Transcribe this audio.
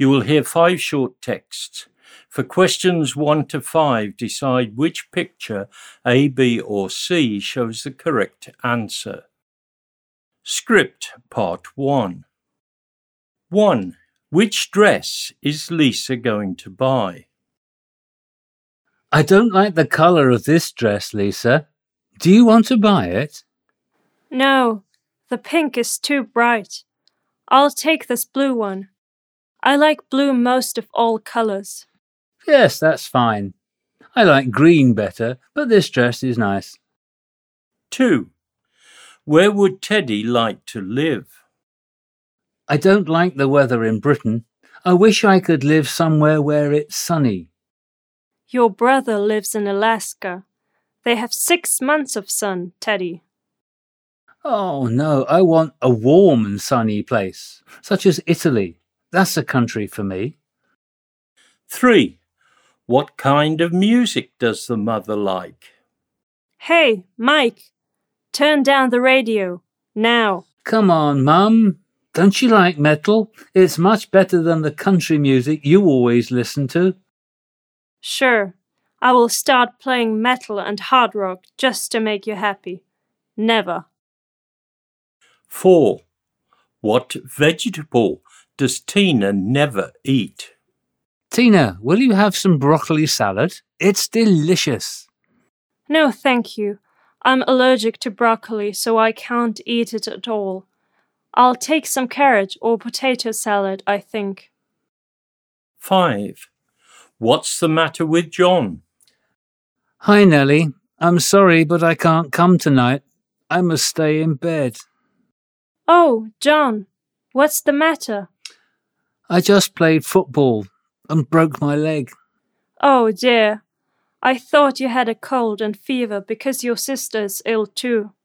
You will hear 5 short texts. For questions 1 to 5, decide which picture, A, B, or C, shows the correct answer. Script Part 1. 1. Which dress is Lisa going to buy? I don't like the colour of this dress, Lisa. Do you want to buy it? No, the pink is too bright. I'll take this blue one. I like blue most of all colours. Yes, that's fine. I like green better, but this dress is nice. 2. Where would Teddy like to live? I don't like the weather in Britain. I wish I could live somewhere where it's sunny. Your brother lives in Alaska. They have 6 months of sun, Teddy. Oh no, I want a warm and sunny place, such as Italy. That's a country for me. 3. What kind of music does the mother like? Hey, Mike, turn down the radio, now. Come on, Mum. Don't you like metal? It's much better than the country music you always listen to. Sure, I will start playing metal and hard rock just to make you happy. Never. 4. What vegetable does Tina never eat? Tina, will you have some broccoli salad? It's delicious. No, thank you. I'm allergic to broccoli, so I can't eat it at all. I'll take some carrot or potato salad, I think. 5. What's the matter with John? Hi, Nellie. I'm sorry, but I can't come tonight. I must stay in bed. Oh, John, what's the matter? I just played football and broke my leg. Oh, dear. I thought you had a cold and fever because your sister's ill too.